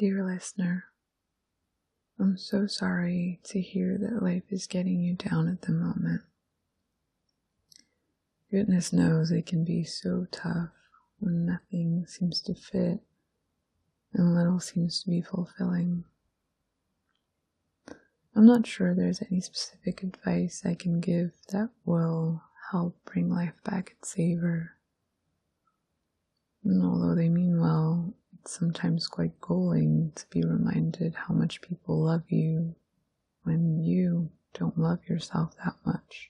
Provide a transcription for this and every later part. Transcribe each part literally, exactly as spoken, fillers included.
Dear listener, I'm so sorry to hear that life is getting you down at the moment. Goodness knows it can be so tough when nothing seems to fit and little seems to be fulfilling. I'm not sure there's any specific advice I can give that will help bring life back its savor. And although they mean well, it's sometimes quite galling to be reminded how much people love you when you don't love yourself that much.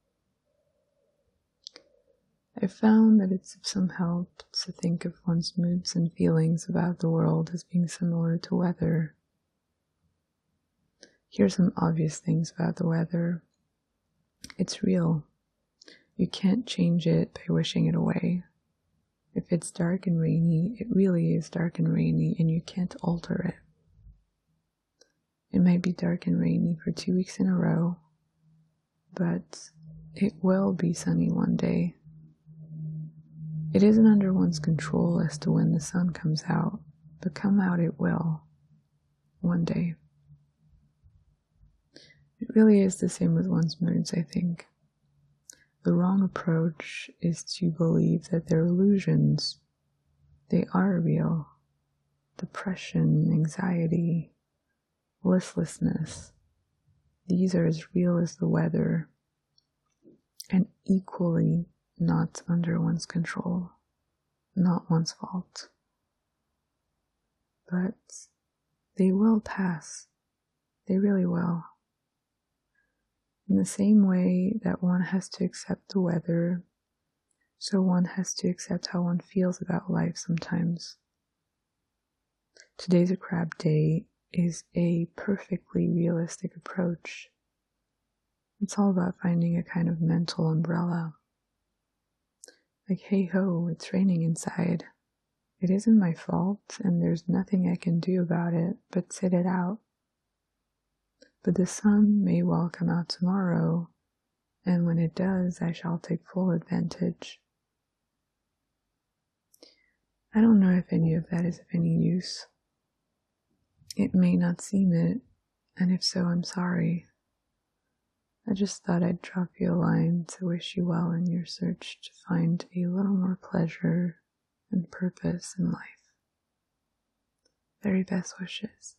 I found that it's of some help to think of one's moods and feelings about the world as being similar to weather. Here's some obvious things about the weather. It's real. You can't change it by wishing it away. If it's dark and rainy, it really is dark and rainy, and you can't alter it. It might be dark and rainy for two weeks in a row, but it will be sunny one day. It isn't under one's control as to when the sun comes out, but come out it will, one day. It really is the same with one's moods, I think. The wrong approach is to believe that they're illusions. They are real. Depression, anxiety, listlessness. These are as real as the weather, and equally not under one's control, not one's fault. But they will pass. They really will. In the same way that one has to accept the weather, so one has to accept how one feels about life sometimes. Today's a crap day is a perfectly realistic approach. It's all about finding a kind of mental umbrella. Like, hey ho, it's raining inside. It isn't my fault, and there's nothing I can do about it but sit it out. But the sun may well come out tomorrow, and when it does, I shall take full advantage. I don't know if any of that is of any use. It may not seem it, and if so, I'm sorry. I just thought I'd drop you a line to wish you well in your search to find a little more pleasure and purpose in life. Very best wishes.